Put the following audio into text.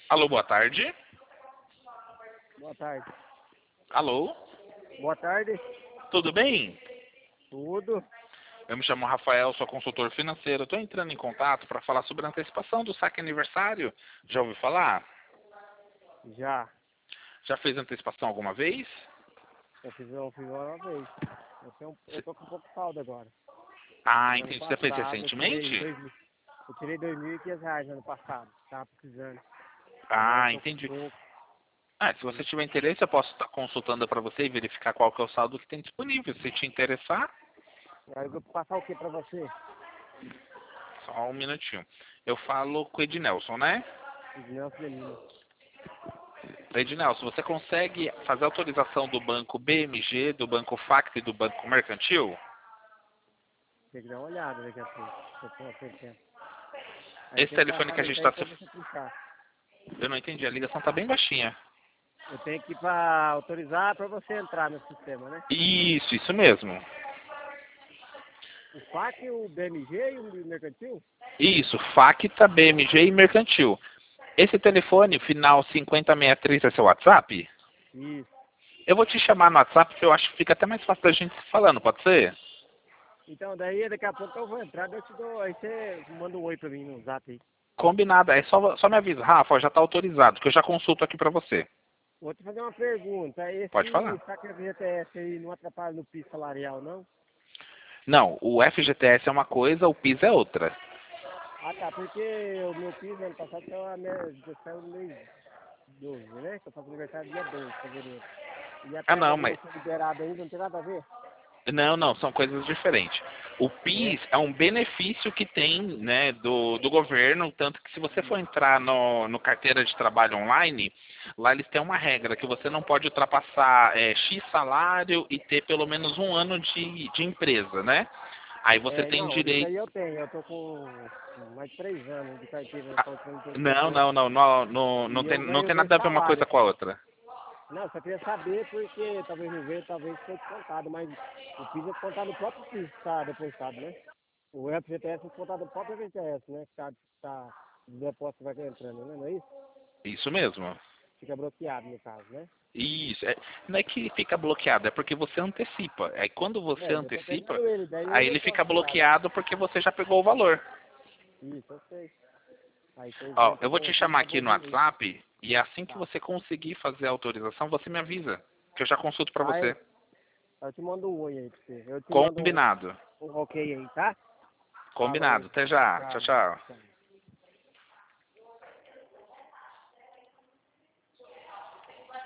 Alô, boa tarde. Boa tarde. Alô, Boa tarde. tudo bem? Tudo? Eu me chamo Rafael, sou consultor financeiro. Estou entrando em contato para falar sobre a antecipação do saque aniversário. Já ouviu falar? Já. Já fez antecipação alguma vez? Eu fiz uma vez. Eu tô com um pouco de saldo agora. Ah, No ano entendi. Você fez passado, recentemente? eu tirei R$ 2.500 no ano passado. Tava precisando. Agora eu Ah, tô com entendi. pouco. Se você tiver interesse, eu posso estar consultando para você e verificar qual que é o saldo que tem disponível. Se te interessar, Aí eu vou passar o que pra você? só um minutinho. Eu falo com o Ednelson, né? Nelson de Lima. Ednelson, você consegue fazer autorização do banco BMG, do banco Facto e do banco Mercantil? Tem que dar uma olhada daqui a pouco. Se eu tenho tempo. Aí Esse tem que telefone passar que a nesse gente aí está pra se... você puxar. Eu não entendi, a ligação está bem baixinha. Eu tenho que ir pra autorizar pra você entrar no sistema, né? Isso mesmo. O FAC, o BMG e o Mercantil? Isso, Facta, BMG e Mercantil. Esse telefone, final 5063, é seu WhatsApp? Isso. Eu vou te chamar no WhatsApp, porque eu acho que fica até mais fácil da gente se falando, pode ser? Então, daí daqui a pouco eu vou entrar, daí eu te dou, aí você manda um oi pra mim no zap aí. Combinado. É só me avisa. Rafa, já está autorizado, que eu já consulto aqui para você. Vou te fazer uma pergunta, Pode esse falar. saque FGTS aí não atrapalha no piso salarial, não? Não, o FGTS é uma coisa, o PIS é outra. Ah tá, porque o meu piso ano passado saiu no mês 12, né? Que eu faço aniversário dia 12 de fevereiro. E Ah, até não, agora mas... não foi liberado ainda, não tem nada a ver? Não, são coisas diferentes. O É? PIS é um benefício que tem, né, do governo, tanto que se você for entrar no carteira de trabalho online, lá eles têm uma regra que você não pode ultrapassar X salário e ter pelo menos um ano de empresa, né? Aí você É, tem não, isso direito... aí eu tô com mais de 3 anos de carteira, Ah, tô entrando com não, 50. não E tem, eu não ganho tem bem nada a ver uma salário, coisa com a assim. outra. Não, só queria saber porque talvez não veio, talvez foi descontado, mas o PIS é descontado no próprio PIS que está depositado, né? O FGTS é descontado no próprio FGTS, né? Que tá o depósito vai entrando, né? Não é isso? Isso mesmo. Fica bloqueado no caso, né? Isso. Não é que fica bloqueado, é porque você antecipa. Aí quando você É, eu tô antecipa, pegando ele, daí eu aí não ele posso fica tirar, né? bloqueado porque você já pegou o valor. Isso, eu sei. Aí Ó, infelizmente eu vou te o PIS chamar tá aqui no bloqueando isso. WhatsApp e assim que Tá. você conseguir fazer a autorização, você me avisa, que eu já consulto pra Tá, você. eu te mando um oi aí pra você. Eu te mando Combinado. um ok aí, tá? Falou. Combinado. Até já. Tchau, Tchau. tchau. Tchau.